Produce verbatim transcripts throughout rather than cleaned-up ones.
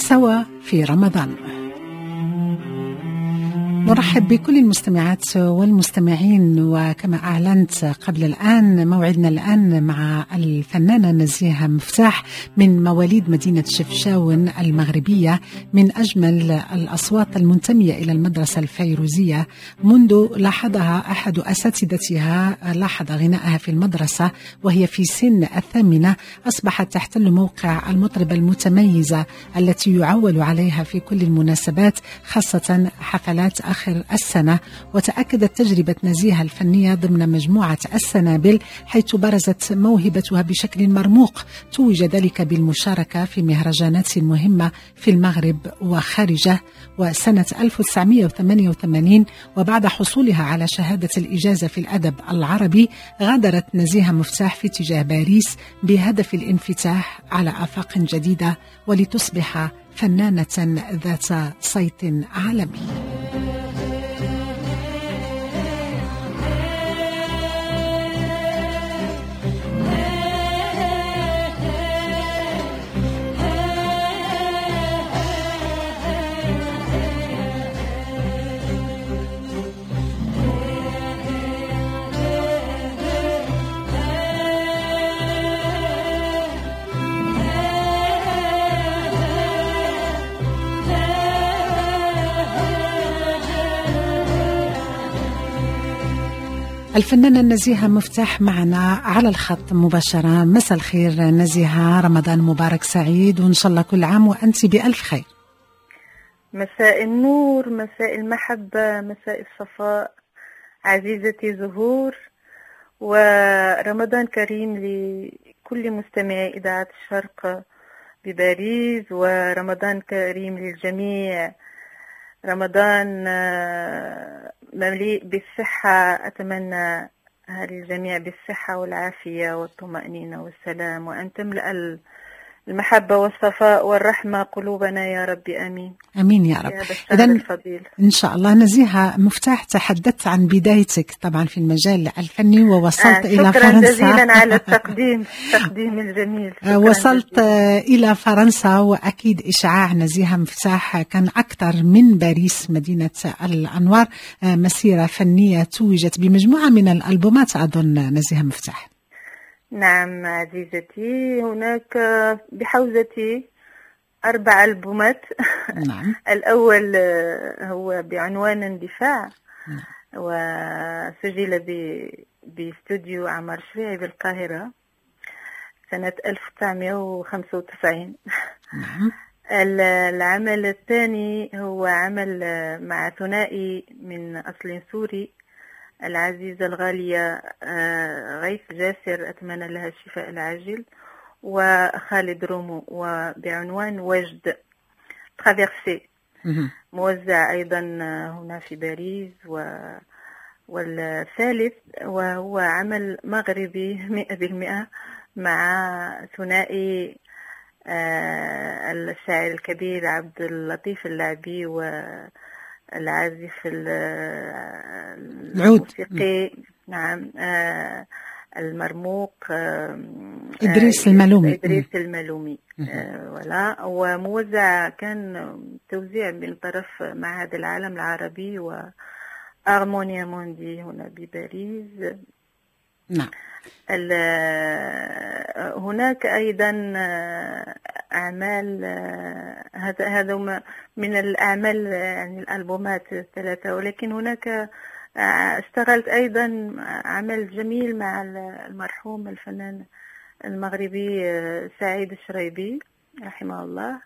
سوا في رمضان. نرحب بكل المستمعات والمستمعين، وكما أعلنت قبل الآن موعدنا الآن مع الفنانة نزيهة مفتاح من مواليد مدينة شفشاون المغربية، من أجمل الأصوات المنتمية إلى المدرسة الفيروزية. منذ لاحظها أحد أساتذتها لاحظ غناءها في المدرسة وهي في سن الثامنة، أصبحت تحتل موقع المطربة المتميزة التي يعول عليها في كل المناسبات، خاصة حفلات آخر السنة. وتأكدت تجربة نزيهة الفنية ضمن مجموعة السنابل، حيث برزت موهبتها بشكل مرموق، توج ذلك بالمشاركة في مهرجانات مهمة في المغرب وخارجه. وسنة ألف وتسعمائة وثمانية وثمانين وبعد حصولها على شهادة الإجازة في الأدب العربي، غادرت نزيهة مفتاح في اتجاه باريس بهدف الانفتاح على آفاق جديدة ولتصبح فنانة ذات صيت عالمي. الفنانة نزيهة مفتاح معنا على الخط مباشرة. مساء الخير نزيهة، رمضان مبارك سعيد، وإن شاء الله كل عام وأنت بألف خير. مساء النور، مساء المحبة، مساء الصفاء عزيزتي زهور، ورمضان كريم لكل مستمعي إذاعة الشرق بباريس، ورمضان كريم للجميع. رمضان مليء بالصحة، أتمنى للجميع بالصحة والعافية والطمأنينة والسلام، وأن تملأ المحبة والصفاء والرحمة قلوبنا يا رب، آمين آمين يا رب. إذن إن شاء الله نزيهة مفتاح، تحدثت عن بدايتك طبعا في المجال الفني ووصلت آه إلى فرنسا. شكرا جزيلا على التقديم التقديم الجميل. وصلت جزيلا. إلى فرنسا، وأكيد إشعاع نزيهة مفتاح كان أكثر من باريس مدينة الأنوار. مسيرة فنية توجت بمجموعة من الألبومات أظن نزيهة مفتاح. نعم عزيزتي، هناك بحوزتي أربع ألبومات. نعم. الأول هو بعنوان اندفاع، نعم. وسجل باستوديو عمر شريعي بالقاهرة سنة ألف وتسعمائة وخمسة وتسعين. نعم. العمل الثاني هو عمل مع ثنائي من أصل سوري، العزيزة الغالية غيث جاسر، أتمنى لها الشفاء العاجل، وخالد رومو، وبعنوان وجد ترافيرسي، موزع أيضا هنا في باريس. و... والثالث وهو عمل مغربي مئة بالمئة مع ثنائي الشاعر الكبير عبد اللطيف اللعبي و العازف الموسيقي، نعم، آه المرموق آه إدريس الملومي. إدريس الملومي آه ولا وموزع، كان توزيع من طرف معهد العالم العربي وأرمونيا موندي هنا بباريس. نعم. هناك أيضا أعمال، هذا هذا من الأعمال يعني الألبومات الثلاثة، ولكن هناك اشتغلت أيضا عمل جميل مع المرحوم الفنان المغربي سعيد الشريبي رحمه الله،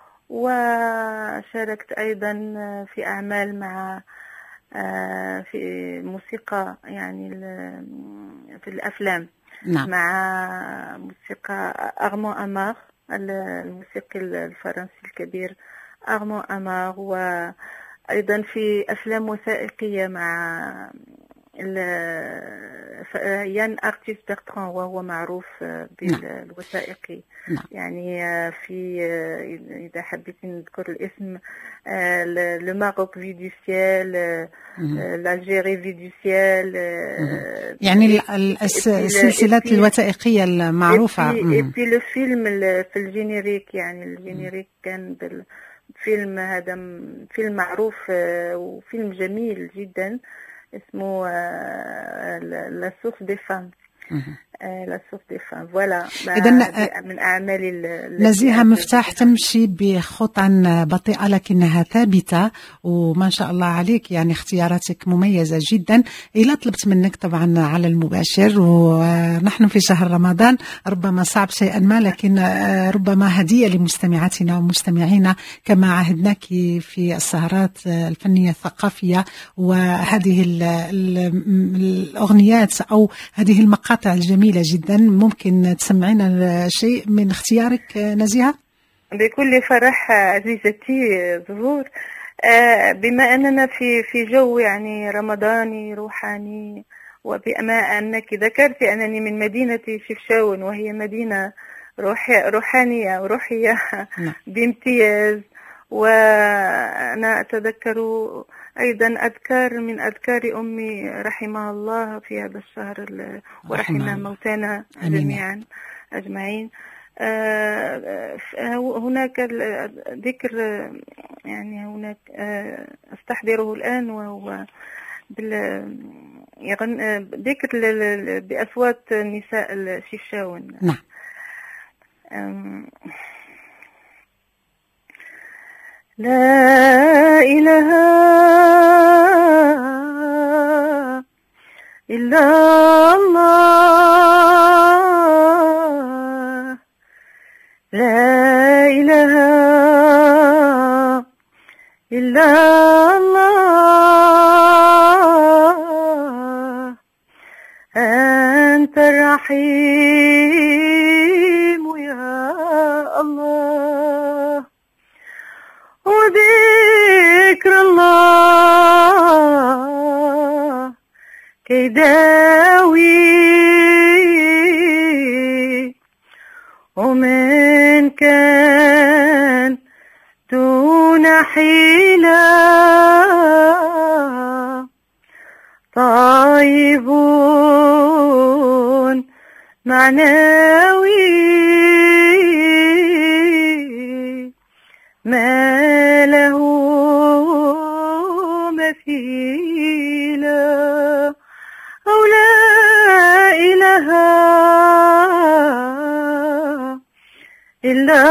وشاركت أيضا في أعمال مع في موسيقى يعني في الأفلام. نعم. مع موسيقى أرمون أمار، الموسيقي الفرنسي الكبير أرمون أمار، وأيضا في أفلام وثائقية مع يان أرتيست برتران، وهو معروف بالوثائقي. نعم. يعني في إذا حبيت نذكر الاسم، لو ماروك في دو سيل، الجيري في دو سيل، يعني السلسلات الوثائقية المعروفة. في لو فيلم في الجينيريك، يعني الجينيريك كان بالفيلم هذا فيلم معروف وفيلم جميل جدا اسمه لا سورس دي فام. لا سورس دي فام فوالا. إذن من أعمالي نزيهة مفتاح تمشي بخطى بطيئة لكنها ثابتة، وما شاء الله عليك، يعني اختياراتك مميزة جدا. إلا طلبت منك طبعا على المباشر، ونحن في شهر رمضان ربما صعب شيئا ما، لكن ربما هدية لمستمعاتنا ومستمعينا كما عهدناك في السهرات الفنية الثقافية، وهذه الأغنيات أو هذه المقاطع الجميلة جدا. ممكن تسمعينا شيء من اختيارك نزيهة؟ بكل فرح عزيزتي زهور. بما أننا في في جو يعني رمضاني روحاني، وبما أنك ذكرت أنني من مدينة شفشاون، وهي مدينة روحانية وروحية بامتياز، وأنا أتذكر أيضا أذكار من أذكار أمي رحمها الله في هذا الشهر، ورحمها موتانا جميعا أجمعين. هناك ذكر، يعني هناك أستحضره الآن، وهو ذكر بأصوات نساء الشفشاون. نعم. لا إله إلا الله، لا إله إلا الله، أنت الرحيم يا الله، وذكر الله كي داوي، ومن كان دون حيلة طيبون معنوي، ما له مثيلا، أو لا إله إلا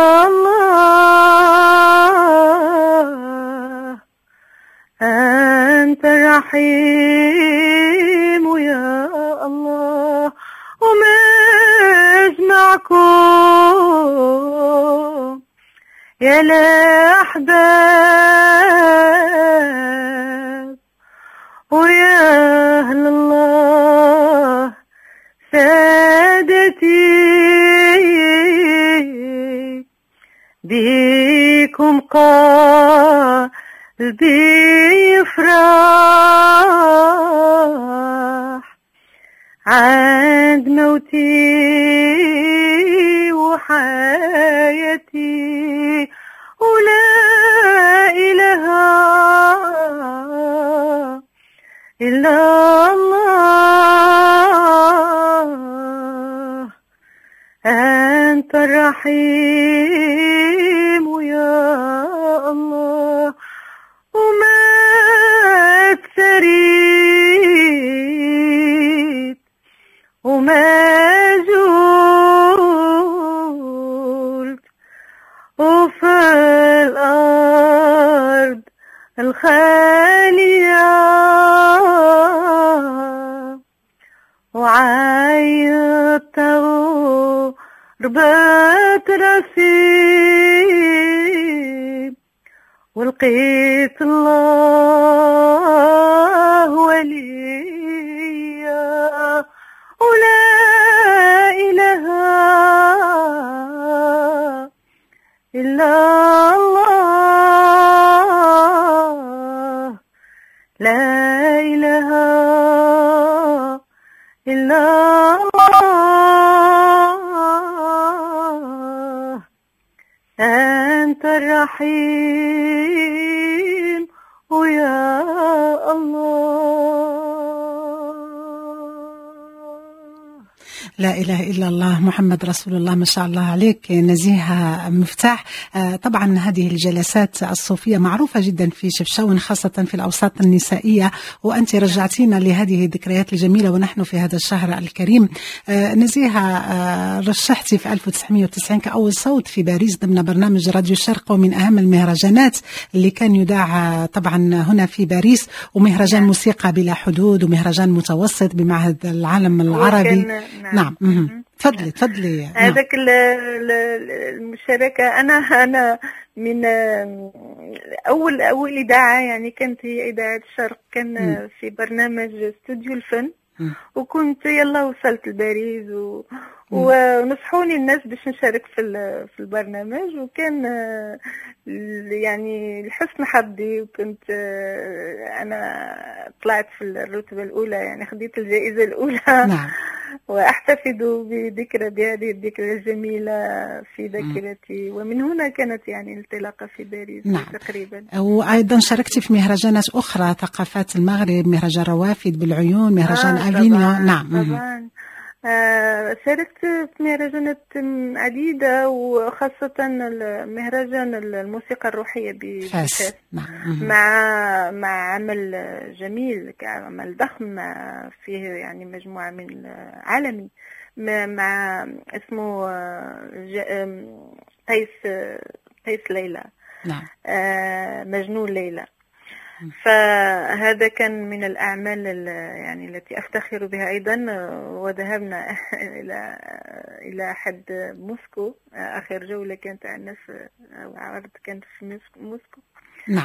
الله، أنت الرحيم يا الله، وما أجمعكم يا الأحباب، ويا أهل الله سادتي، بكم قلبي يفرح عند موتي وحياتي، ولا إله إلا الله، أنت الرحيم يا الله، وما تسريت وما زلت، وفي الأرض الخالية وعيطت ربات راسي، ولقيت الله وليا، ولا إله إلا الله، لا لا إله إلا الله أنت الرحيم ويا الله. لا إله إلا الله محمد رسول الله. ما شاء الله عليك نزيهة مفتاح. طبعا هذه الجلسات الصوفية معروفة جدا في شفشاون خاصة في الأوساط النسائية، وأنت رجعتينا لهذه الذكريات الجميلة ونحن في هذا الشهر الكريم. نزيهة رشحتي في ألف وتسعمائة وتسعين كأول صوت في باريس ضمن برنامج راديو الشرق، ومن أهم المهرجانات اللي كان يذاع طبعا هنا في باريس، ومهرجان موسيقى بلا حدود ومهرجان متوسط بمعهد العالم العربي. نعم تفضلي تفضلي. هذاك المشاركة أنا أنا من أول أول إذاعة يعني كانت هي إذاعة الشرق، كان في برنامج استوديو الفن، وكنت يلا وصلت لباريس و... ونصحوني الناس باش نشارك في في البرنامج، وكان يعني لحسن حظي، وكنت أنا طلعت في الرتبة الأولى، يعني خديت الجائزة الأولى. نعم. وأحتفظ بذكرى بهذه الذكرى الجميلة في ذاكرتي، ومن هنا كانت يعني الانطلاقة في باريس. نعم. تقريبا. وأيضا شاركتي في مهرجانات أخرى، ثقافات المغرب، مهرجان روافد بالعيون، مهرجان آه أفينيون. نعم طبعا. آه شاركت في مهرجانات عديدة، وخاصة مهرجان الموسيقى الروحية بفاس. نعم. مع مع عمل جميل، عمل ضخم فيه يعني مجموعة من عالمي، مع اسمه قيس قيس ليلى. نعم. آه مجنون ليلى. فهذا كان من الأعمال يعني التي أفتخر بها أيضا. وذهبنا إلى إلى حد موسكو، آخر جولة كانت عندنا في عرض كانت في موسكو. نعم.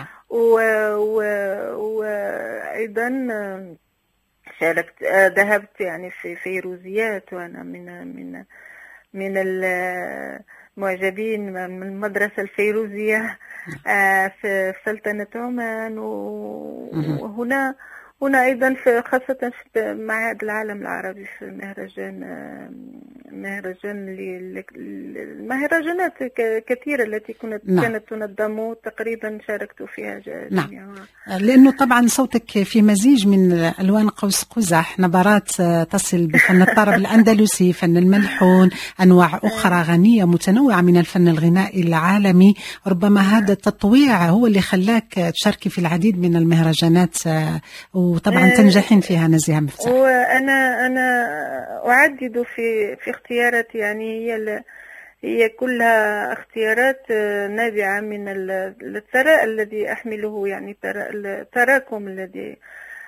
وأيضا شاركت، ذهبت يعني في فيروزيات، وأنا من من من المعجبين من المدرسة الفيروزية في سلطنة عمان. وهنا هنا أيضا في خاصة في معهد العالم العربي في مهرجان مهرجان المهرجانات كثيرة التي كانت نعم. كانت تنظم، تقريبا شاركت فيها جميعا. نعم. لأنه طبعا صوتك في مزيج من ألوان قوس قزح، نبرات تصل بفن الطرب الأندلسي، فن الملحون، أنواع أخرى غنية متنوعة من الفن الغنائي العالمي. ربما هذا التطويع هو اللي خلاك تشاركي في العديد من المهرجانات، وطبعا تنجحين فيها نزيهة مفتاح. وأنا أنا أعدد في في اختياراتي، يعني هي هي كلها اختيارات نابعة من الثراء الذي أحمله، يعني التراكم الذي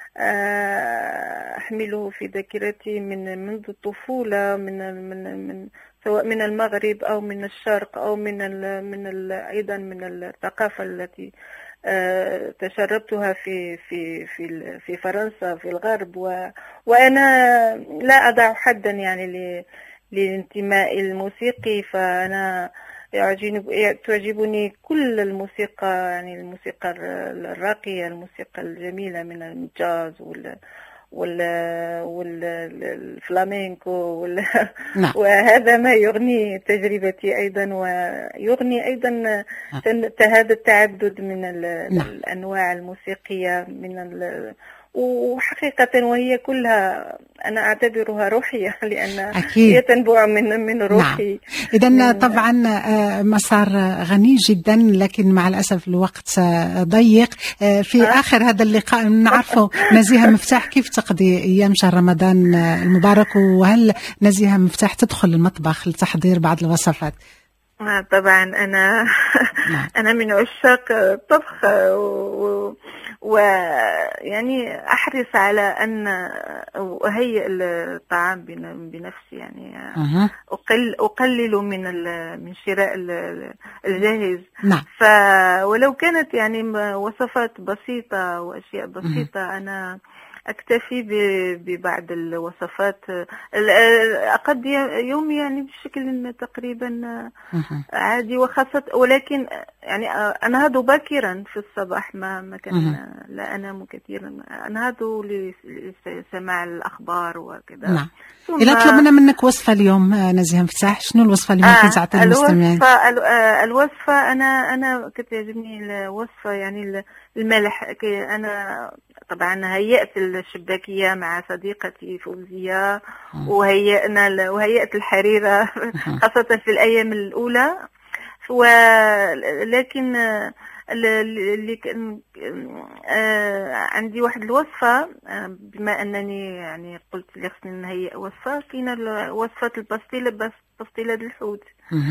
أحمله في ذاكرتي من منذ الطفولة، من من من سواء من المغرب أو من الشرق أو من ال من ال أيضا من الثقافة التي تشربتها في في في في فرنسا في الغرب. وأنا لا أضع حدا يعني للانتماء الموسيقي، فأنا تعجبني كل الموسيقى، يعني الموسيقى الراقية، الموسيقى الجميلة من الجاز وال وال والفلامينكو وال نعم. وهذا ما يغني تجربتي أيضا، ويغني أيضا نعم. هذا التعدد من نعم. الأنواع الموسيقية من ال... وحقيقة وهي كلها أنا أعتبرها روحية، لأن أكيد. هي تنبع من من روحي. نعم. إذن طبعا مسار غني جدا، لكن مع الأسف الوقت ضيق. في أه؟ آخر هذا اللقاء نعرفه نزيهة مفتاح كيف تقضي أيام شهر رمضان المبارك، وهل نزيهة مفتاح تدخل المطبخ لتحضير بعض الوصفات؟ آه طبعا أنا نعم. أنا من عشاق الطبخ، و... ويعني أحرص على أن أهيئ الطعام بنفسي، يعني أه. أقل أقلل من من شراء الجاهز. نعم. فولو كانت يعني وصفات بسيطة وأشياء بسيطة أه. أنا أكتفي ببعض الوصفات أقد يومي يعني بشكل تقريبا عادي وخاصة، ولكن يعني أنهض باكرا في الصباح، ما ما كان لا أنام كثيرا، أنهض لسماع الأخبار وكذا. نعم. إذا طلبنا منك وصفة اليوم نزيهة مفتاح، شنو الوصفة اللي ممكن تعطي المستمعين؟ الوصفة الوصفة أنا أنا كتعجبني الوصفة يعني الملح. أنا طبعا هيأت الشباكية مع صديقتي فوزية، وهيأنا وهيأت الحريرة خاصة في الأيام الأولى، ولكن اللي كان عندي واحد الوصفة، بما أنني يعني قلت لي خصني نهيئ وصفة، فينا وصفة الباستيلة، بس باستيلة الحوت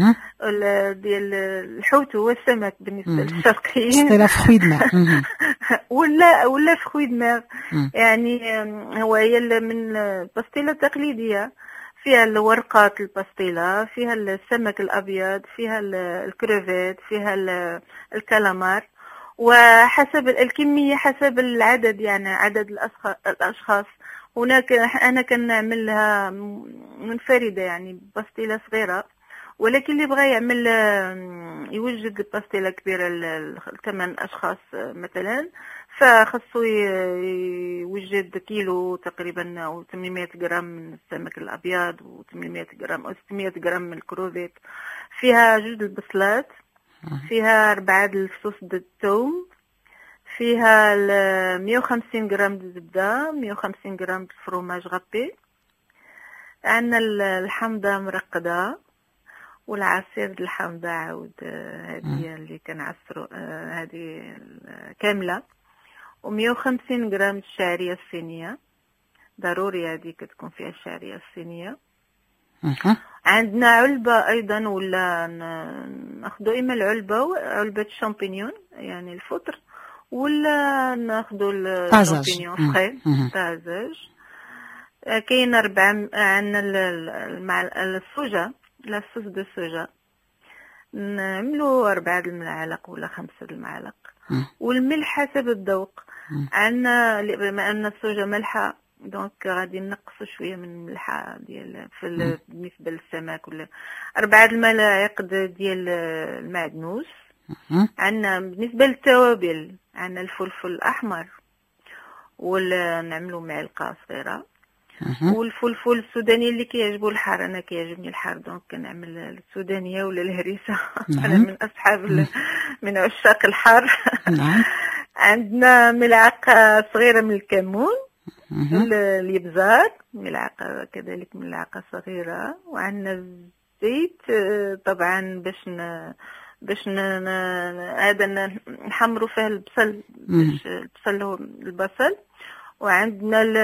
ديال الحوت هو السمك بالنسبة للشرقيين، باستيلة في خويد ماء ولا ولا في خويد ماء، يعني هو هي من الباستيلة التقليدية، فيها الورقات الباستيلا، فيها السمك الأبيض، فيها الكريفات، فيها الكالامار، وحسب الكمية حسب العدد، يعني عدد الأشخاص. هناك أنا كنعملها منفردة يعني باستيلا صغيرة، ولكن اللي بغى يعمل يوجد باستيلا كبيرة لثمان أشخاص مثلا، فخصو يوجد كيلو تقريبا أو ثمانمائة غرام من السمك الأبيض و ثمانمائة غرام أو ستمائة غرام من الكروفيت، فيها جوج البصلات، فيها أربعة الفصوص د الثوم، فيها مائة وخمسين غرام د الزبدة، مائة وخمسين غرام د الفروماج غابي، عندنا الحامضة مرقدة والعصير د الحامضة عاود هذه اللي كنعصرو هذه كاملة، ومائة وخمسين غرام الشعرية الصينية، ضروري هذه كتكون فيها الشعرية الصينية. عندنا علبة أيضا، ولا ناخدو إما العلبة علبة الشامبينيون يعني الفطر، ولا ناخدو الشامبينيون فخي طازج. كاين أربعة، عندنا السوجة لا صوص دو السوجة، نعملو أربعة المعالق ولا خمسة المعالق، والملح حسب الذوق. عندنا بما أن السوجة ملحة دونك غادي نقص شويه من الملحه ديال في بالنسبه للسمك، ولا أربعة الملاعق ديال المعدنوس. عندنا بالنسبه للتوابل عندنا الفلفل الاحمر، ولا نعملو معلقه صغيره، والفلفل السوداني اللي كيعجبو الحار، انا كيعجبني الحار دونك كنعمل السودانيه ولا الهريسه. انا من اصحاب من عشاق الحار. عندنا ملعقه صغيره من الكمون، اليبزار ملعقة كذلك ملعقة صغيرة، وعندنا الزيت طبعا باش ن... باش ن... هذا نحمروا فيه البصل، باش البصل هو البصل. وعندنا ال...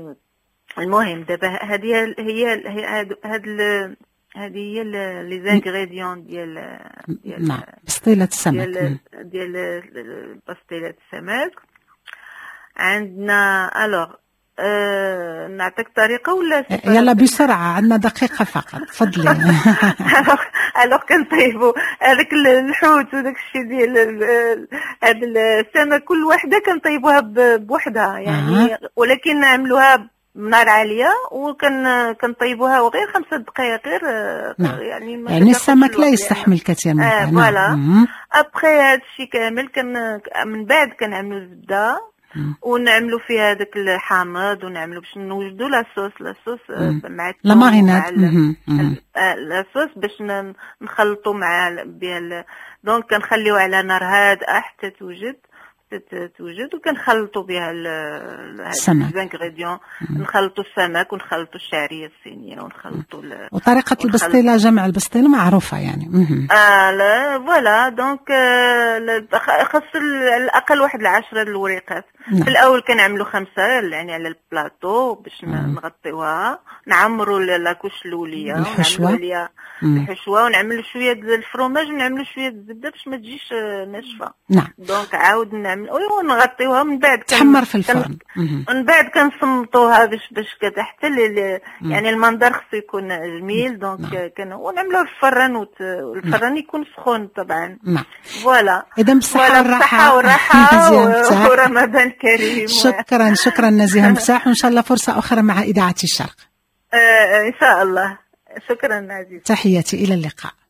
المهم دابا هذه هي هاد هاد هذه هي لي زانغريديون ديال ديال بسطيلة السمك، ديال ديال بسطيلة السمك. عندنا الوغ أه نعطيك طريقه ولا يلا بسرعه، عندنا دقيقه فقط، تفضلي. الوغ كنطيبوا هذاك الحوت وداك الشيء ديال هذا السمك، كل وحده كنطيبوها بوحدها يعني، أه. ولكن نعملوها بنار عاليه، وكن كنطيبوها وغير خمسة دقائق غير، نعم. يعني يعني السمك لا يستحمل كثير من الوقت. فوالا ابخي هذا الشيء كامل كان من بعد كنعملوا الزبده ونعملوا فيها داك الحامض، ونعملوا باش نوجدوا لاصوص لاصوص مع لا ماريناد لاصوص باش نخلطوا مع بها، دونك كنخليوها على نار هادئه حتى توجد توجد وكنخلطوا بها الانغريديون، نخلطوا السمك ونخلطوا الشعريه الصينيه ونخلطوا. وطريقه البسطيله جمع البسطيله معروفه يعني. اه لا فوالا دونك خاص الاقل واحد العشرة الوريقات. نعم. في الاول كنعملوا خمسه يعني على البلاطو باش نغطيوها، نعمروا لاكوش الاوليه ونعملوا الحشوه، ونعملوا شويه ديال الفرماج، ونعملوا شويه الزبده باش ما تجيش ناشفه. نعم. دونك عاود نعمل ونغطيوها، من بعد تحمر في الفرن، من بعد كنصمطوها باش باش حتى يعني المنظر خصو يكون جميل. دونك كان ونعملوه في الفران، والفران يكون سخون طبعا. نعم. فوالا اذا بالصحه والراحه والراحه ورمضان الكريم. شكرا شكرا نزيهة مفتاح، وإن شاء الله فرصة أخرى مع إذاعة الشرق. آه إن شاء الله. شكرا عزيزي. تحياتي، إلى اللقاء.